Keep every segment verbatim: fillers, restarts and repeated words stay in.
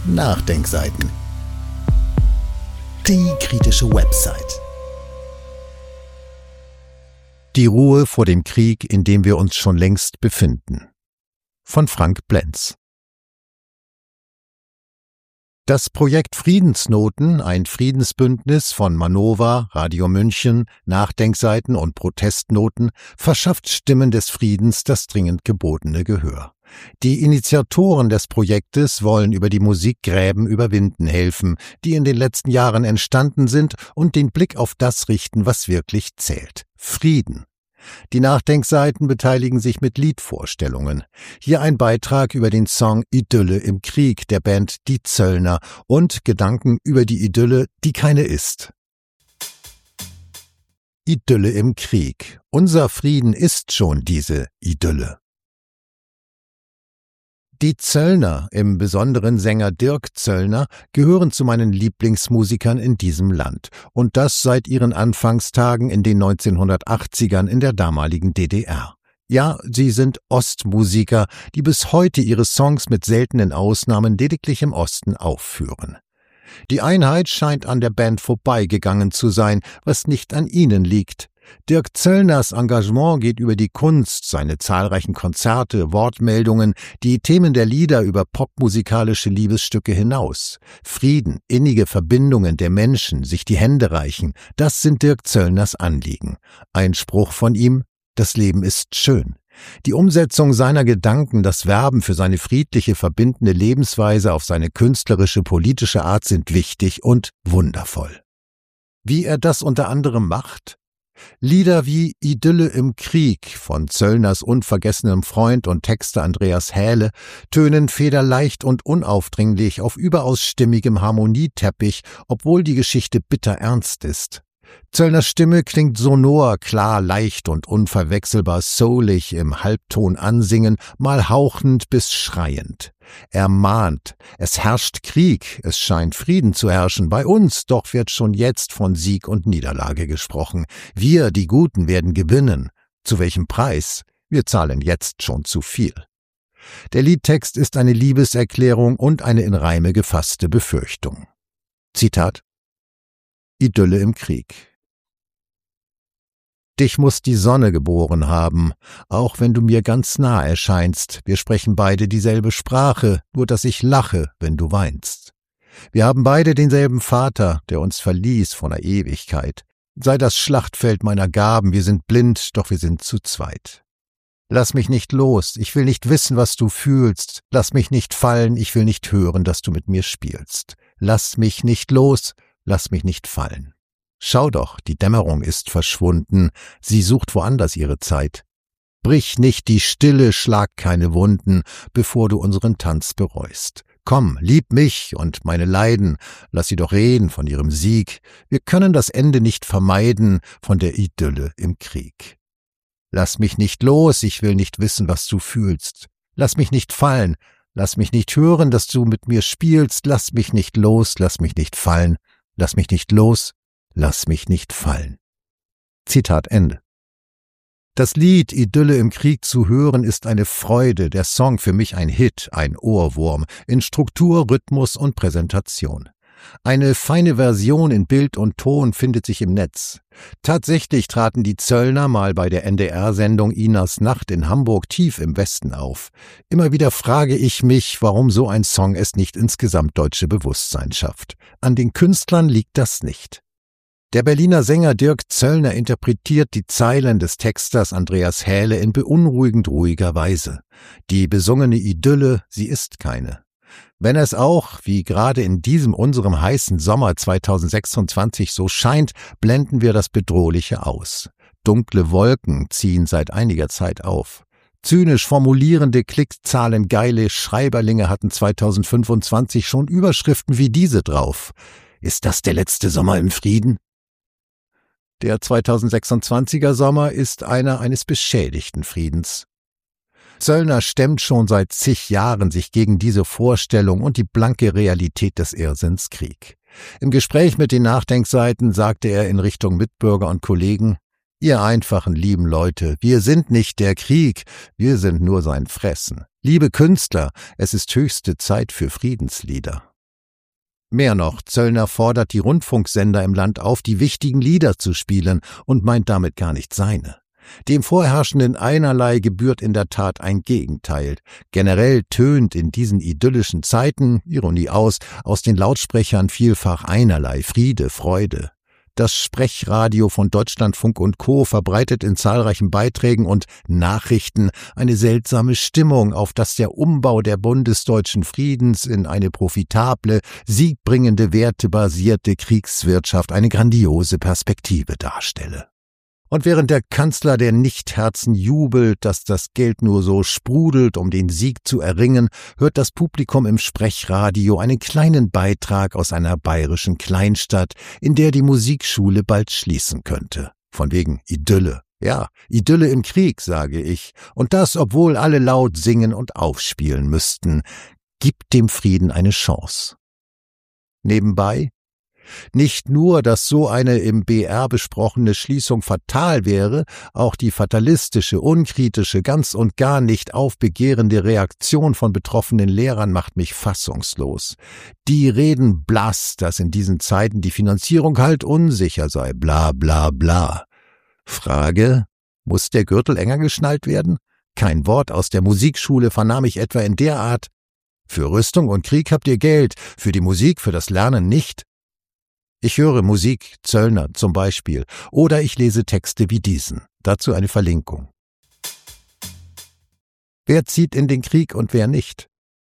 Nachdenkseiten. Die kritische Website. Die Ruhe vor dem Krieg, in dem wir uns schon längst befinden. Von Frank Blenz. Das Projekt Friedensnoten, ein Friedensbündnis von Manova, Radio München, Nachdenkseiten und Protestnoten, verschafft Stimmen des Friedens das dringend gebotene Gehör. Die Initiatoren des Projektes wollen über die Musik Gräben überwinden helfen, die in den letzten Jahren entstanden sind, und den Blick auf das richten, was wirklich zählt: Frieden. Die Nachdenkseiten beteiligen sich mit Liedvorstellungen. Hier ein Beitrag über den Song Idylle im Krieg der Band Die Zöllner und Gedanken über die Idylle, die keine ist. Idylle im Krieg. Unser Frieden ist schon diese Idylle. Die Zöllner, im Besonderen Sänger Dirk Zöllner, gehören zu meinen Lieblingsmusikern in diesem Land. Und das seit ihren Anfangstagen in den neunzehnhundertachtzigern in der damaligen D D R. Ja, sie sind Ostmusiker, die bis heute ihre Songs mit seltenen Ausnahmen lediglich im Osten aufführen. Die Einheit scheint an der Band vorbeigegangen zu sein, was nicht an ihnen liegt. Dirk Zöllners Engagement geht über die Kunst, seine zahlreichen Konzerte, Wortmeldungen, die Themen der Lieder über popmusikalische Liebesstücke hinaus. Frieden, innige Verbindungen der Menschen, sich die Hände reichen, das sind Dirk Zöllners Anliegen. Ein Spruch von ihm: Das Leben ist schön. Die Umsetzung seiner Gedanken, das Werben für seine friedliche, verbindende Lebensweise auf seine künstlerische, politische Art sind wichtig und wundervoll. Wie er das unter anderem macht? Lieder wie Idylle im Krieg von Zöllners unvergessenem Freund und Texter Andreas Hähle tönen federleicht und unaufdringlich auf überaus stimmigem Harmonieteppich, obwohl die Geschichte bitter ernst ist. Zöllners Stimme klingt sonor, klar, leicht und unverwechselbar soulig im Halbton ansingen, mal hauchend bis schreiend. Er mahnt, es herrscht Krieg, es scheint Frieden zu herrschen bei uns, doch wird schon jetzt von Sieg und Niederlage gesprochen. Wir, die Guten, werden gewinnen. Zu welchem Preis? Wir zahlen jetzt schon zu viel. Der Liedtext ist eine Liebeserklärung und eine in Reime gefasste Befürchtung. Zitat: Idylle im Krieg. Dich muss die Sonne geboren haben, auch wenn du mir ganz nah erscheinst. Wir sprechen beide dieselbe Sprache, nur dass ich lache, wenn du weinst. Wir haben beide denselben Vater, der uns verließ von der Ewigkeit. Sei das Schlachtfeld meiner Gaben, wir sind blind, doch wir sind zu zweit. Lass mich nicht los, ich will nicht wissen, was du fühlst. Lass mich nicht fallen, ich will nicht hören, dass du mit mir spielst. Lass mich nicht los, lass mich nicht fallen. Schau doch, die Dämmerung ist verschwunden, sie sucht woanders ihre Zeit. Brich nicht die Stille, schlag keine Wunden, bevor du unseren Tanz bereust. Komm, lieb mich und meine Leiden, lass sie doch reden von ihrem Sieg. Wir können das Ende nicht vermeiden von der Idylle im Krieg. Lass mich nicht los, ich will nicht wissen, was du fühlst. Lass mich nicht fallen, lass mich nicht hören, dass du mit mir spielst. Lass mich nicht los, lass mich nicht fallen, lass mich nicht los. Lass mich nicht fallen. Zitat Ende. Das Lied Idylle im Krieg zu hören ist eine Freude, der Song für mich ein Hit, ein Ohrwurm, in Struktur, Rhythmus und Präsentation. Eine feine Version in Bild und Ton findet sich im Netz. Tatsächlich traten die Zöllner mal bei der N D R-Sendung Inas Nacht in Hamburg tief im Westen auf. Immer wieder frage ich mich, warum so ein Song es nicht ins gesamtdeutsche Bewusstsein schafft. An den Künstlern liegt das nicht. Der Berliner Sänger Dirk Zöllner interpretiert die Zeilen des Texters Andreas Hähle in beunruhigend ruhiger Weise. Die besungene Idylle, sie ist keine. Wenn es auch, wie gerade in diesem unserem heißen Sommer zweitausendsechsundzwanzig so scheint, blenden wir das Bedrohliche aus. Dunkle Wolken ziehen seit einiger Zeit auf. Zynisch formulierende, klickzahlengeile Schreiberlinge hatten zweitausendfünfundzwanzig schon Überschriften wie diese drauf. Ist das der letzte Sommer im Frieden? Der zweitausendsechsundzwanziger Sommer ist einer eines beschädigten Friedens. Zöllner stemmt schon seit zig Jahren sich gegen diese Vorstellung und die blanke Realität des Irrsinns Krieg. Im Gespräch mit den Nachdenkseiten sagte er in Richtung Mitbürger und Kollegen: Ihr einfachen, lieben Leute, wir sind nicht der Krieg, wir sind nur sein Fressen. Liebe Künstler, es ist höchste Zeit für Friedenslieder. Mehr noch, Zöllner fordert die Rundfunksender im Land auf, die wichtigen Lieder zu spielen und meint damit gar nicht seine. Dem vorherrschenden Einerlei gebührt in der Tat ein Gegenteil. Generell tönt in diesen idyllischen Zeiten, Ironie aus, aus den Lautsprechern vielfach Einerlei, Friede, Freude. Das Sprechradio von Deutschlandfunk und Co. verbreitet in zahlreichen Beiträgen und Nachrichten eine seltsame Stimmung, auf dass der Umbau der bundesdeutschen Friedens in eine profitable, siegbringende, wertebasierte Kriegswirtschaft eine grandiose Perspektive darstelle. Und während der Kanzler der Nichtherzen jubelt, dass das Geld nur so sprudelt, um den Sieg zu erringen, hört das Publikum im Sprechradio einen kleinen Beitrag aus einer bayerischen Kleinstadt, in der die Musikschule bald schließen könnte. Von wegen Idylle. Ja, Idylle im Krieg, sage ich. Und das, obwohl alle laut singen und aufspielen müssten. Gibt dem Frieden eine Chance. Nebenbei: Nicht nur, dass so eine im B R besprochene Schließung fatal wäre, auch die fatalistische, unkritische, ganz und gar nicht aufbegehrende Reaktion von betroffenen Lehrern macht mich fassungslos. Die reden blass, dass in diesen Zeiten die Finanzierung halt unsicher sei, bla bla bla. Frage: Muss der Gürtel enger geschnallt werden? Kein Wort aus der Musikschule vernahm ich etwa in der Art: Für Rüstung und Krieg habt ihr Geld, für die Musik, für das Lernen nicht. Ich höre Musik, Zöllner zum Beispiel, oder ich lese Texte wie diesen. Dazu eine Verlinkung. Wer zieht in den Krieg und wer nicht?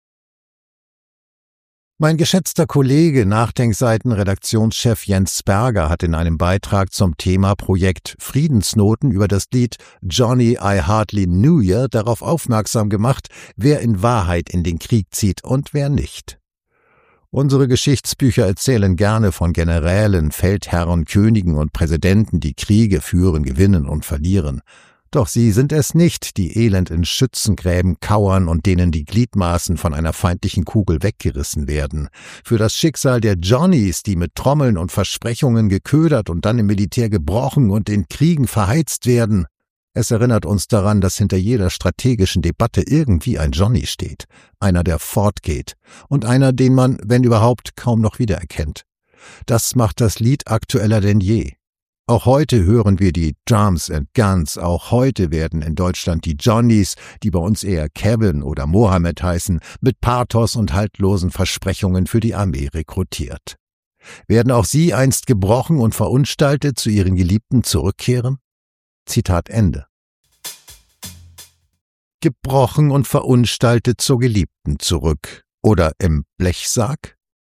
Mein geschätzter Kollege, Nachdenkseiten-Redaktionschef Jens Berger hat in einem Beitrag zum Thema Projekt Friedensnoten über das Lied Johnny I Hardly Knew Ya darauf aufmerksam gemacht, wer in Wahrheit in den Krieg zieht und wer nicht. Unsere Geschichtsbücher erzählen gerne von Generälen, Feldherren, Königen und Präsidenten, die Kriege führen, gewinnen und verlieren. Doch sie sind es nicht, die elend in Schützengräben kauern und denen die Gliedmaßen von einer feindlichen Kugel weggerissen werden. Für das Schicksal der Johnnies, die mit Trommeln und Versprechungen geködert und dann im Militär gebrochen und in Kriegen verheizt werden. Es erinnert uns daran, dass hinter jeder strategischen Debatte irgendwie ein Johnny steht, einer, der fortgeht und einer, den man, wenn überhaupt, kaum noch wiedererkennt. Das macht das Lied aktueller denn je. Auch heute hören wir die Drums and Guns, auch heute werden in Deutschland die Johnnies, die bei uns eher Kevin oder Mohammed heißen, mit Pathos und haltlosen Versprechungen für die Armee rekrutiert. Werden auch sie einst gebrochen und verunstaltet zu ihren Geliebten zurückkehren? Zitat Ende. Gebrochen und verunstaltet zur Geliebten zurück. Oder im Blechsarg?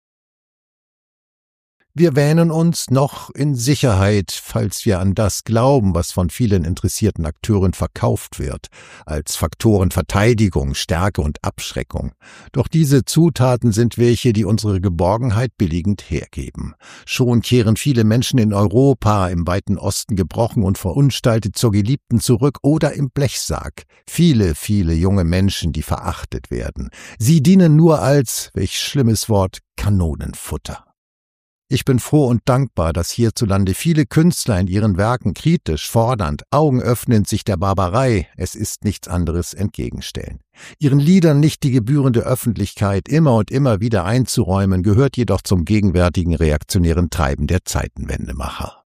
Wir wähnen uns noch in Sicherheit, falls wir an das glauben, was von vielen interessierten Akteuren verkauft wird, als Faktoren Verteidigung, Stärke und Abschreckung. Doch diese Zutaten sind welche, die unsere Geborgenheit billigend hergeben. Schon kehren viele Menschen in Europa, im weiten Osten gebrochen und verunstaltet zur Geliebten zurück oder im Blechsarg. Viele, viele junge Menschen, die verachtet werden. Sie dienen nur als, welch schlimmes Wort, Kanonenfutter. Ich bin froh und dankbar, dass hierzulande viele Künstler in ihren Werken kritisch, fordernd, augenöffnend sich der Barbarei, es ist nichts anderes, entgegenstellen. Ihren Liedern nicht die gebührende Öffentlichkeit immer und immer wieder einzuräumen, gehört jedoch zum gegenwärtigen reaktionären Treiben der Zeitenwendemacher.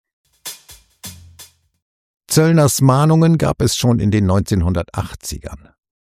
Zöllners Mahnungen gab es schon in den neunzehnhundertachtzigern.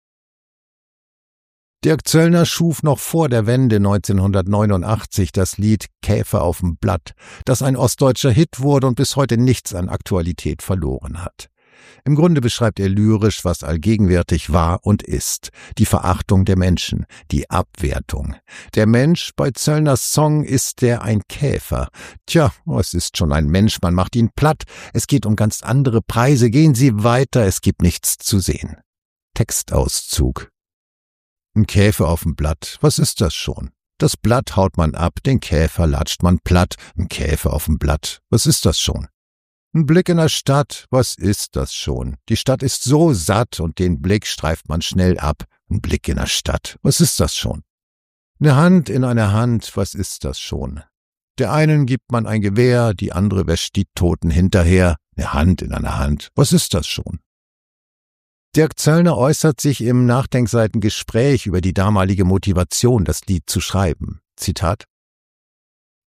Dirk Zöllner schuf noch vor der Wende neunzehnhundertneunundachtzig das Lied »Käfer auf dem Blatt«, das ein ostdeutscher Hit wurde und bis heute nichts an Aktualität verloren hat. Im Grunde beschreibt er lyrisch, was allgegenwärtig war und ist: die Verachtung der Menschen, die Abwertung. Der Mensch bei Zöllners Song ist der ein Käfer. Tja, es ist schon ein Mensch, man macht ihn platt. Es geht um ganz andere Preise, gehen Sie weiter, es gibt nichts zu sehen. Textauszug. Ein Käfer auf dem Blatt, was ist das schon? Das Blatt haut man ab, den Käfer latscht man platt. Ein Käfer auf dem Blatt, was ist das schon? Ein Blick in der Stadt, was ist das schon? Die Stadt ist so satt und den Blick streift man schnell ab. Ein Blick in der Stadt, was ist das schon? Eine Hand in einer Hand, was ist das schon? Der einen gibt man ein Gewehr, die andere wäscht die Toten hinterher. Eine Hand in einer Hand, was ist das schon? Dirk Zöllner äußert sich im Nachdenkseitengespräch über die damalige Motivation, das Lied zu schreiben. Zitat: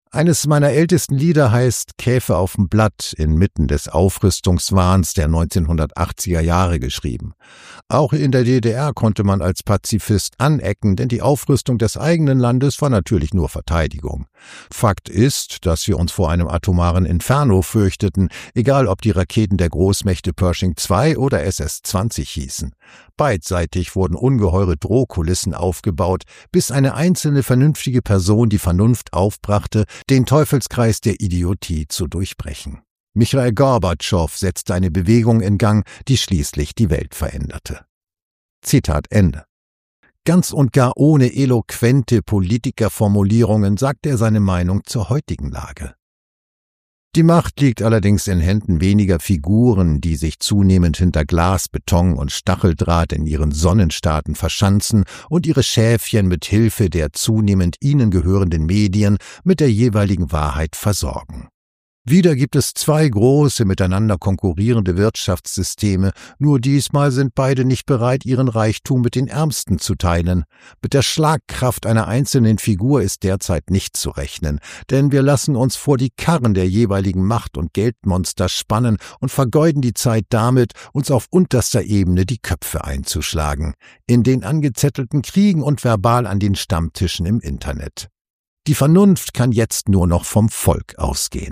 Eines meiner ältesten Lieder heißt »Käfer auf dem Blatt«, inmitten des Aufrüstungswahns der neunzehnhundertachtziger Jahre geschrieben. Auch in der D D R konnte man als Pazifist anecken, denn die Aufrüstung des eigenen Landes war natürlich nur Verteidigung. Fakt ist, dass wir uns vor einem atomaren Inferno fürchteten, egal ob die Raketen der Großmächte Pershing zwei oder S S zwanzig hießen. Beidseitig wurden ungeheure Drohkulissen aufgebaut, bis eine einzelne vernünftige Person die Vernunft aufbrachte, den Teufelskreis der Idiotie zu durchbrechen. Michail Gorbatschow setzte eine Bewegung in Gang, die schließlich die Welt veränderte. Zitat Ende. Ganz und gar ohne eloquente Politikerformulierungen sagt er seine Meinung zur heutigen Lage. Die Macht liegt allerdings in Händen weniger Figuren, die sich zunehmend hinter Glas, Beton und Stacheldraht in ihren Sonnenstaaten verschanzen und ihre Schäfchen mit Hilfe der zunehmend ihnen gehörenden Medien mit der jeweiligen Wahrheit versorgen. Wieder gibt es zwei große, miteinander konkurrierende Wirtschaftssysteme, nur diesmal sind beide nicht bereit, ihren Reichtum mit den Ärmsten zu teilen. Mit der Schlagkraft einer einzelnen Figur ist derzeit nicht zu rechnen, denn wir lassen uns vor die Karren der jeweiligen Macht- und Geldmonster spannen und vergeuden die Zeit damit, uns auf unterster Ebene die Köpfe einzuschlagen, in den angezettelten Kriegen und verbal an den Stammtischen im Internet. Die Vernunft kann jetzt nur noch vom Volk ausgehen.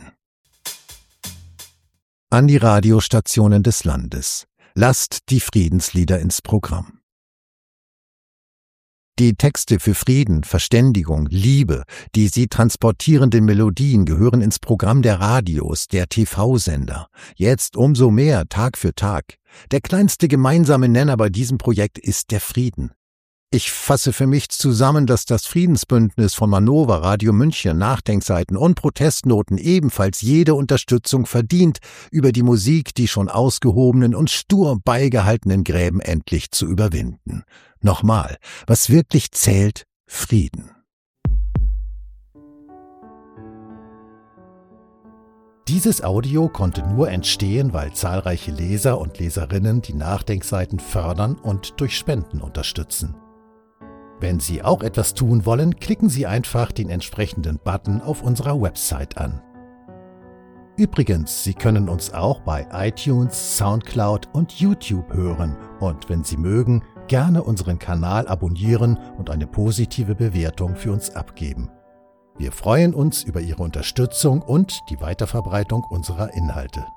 An die Radiostationen des Landes. Lasst die Friedenslieder ins Programm. Die Texte für Frieden, Verständigung, Liebe, die sie transportierenden Melodien gehören ins Programm der Radios, der T V-Sender. Jetzt umso mehr, Tag für Tag. Der kleinste gemeinsame Nenner bei diesem Projekt ist der Frieden. Ich fasse für mich zusammen, dass das Friedensbündnis von Manova, Radio München, Nachdenkseiten und Protestnoten ebenfalls jede Unterstützung verdient, über die Musik die schon ausgehobenen und stur beigehaltenen Gräben endlich zu überwinden. Nochmal, was wirklich zählt, Frieden. Dieses Audio konnte nur entstehen, weil zahlreiche Leser und Leserinnen die Nachdenkseiten fördern und durch Spenden unterstützen. Wenn Sie auch etwas tun wollen, klicken Sie einfach den entsprechenden Button auf unserer Website an. Übrigens, Sie können uns auch bei iTunes, Soundcloud und YouTube hören und wenn Sie mögen, gerne unseren Kanal abonnieren und eine positive Bewertung für uns abgeben. Wir freuen uns über Ihre Unterstützung und die Weiterverbreitung unserer Inhalte.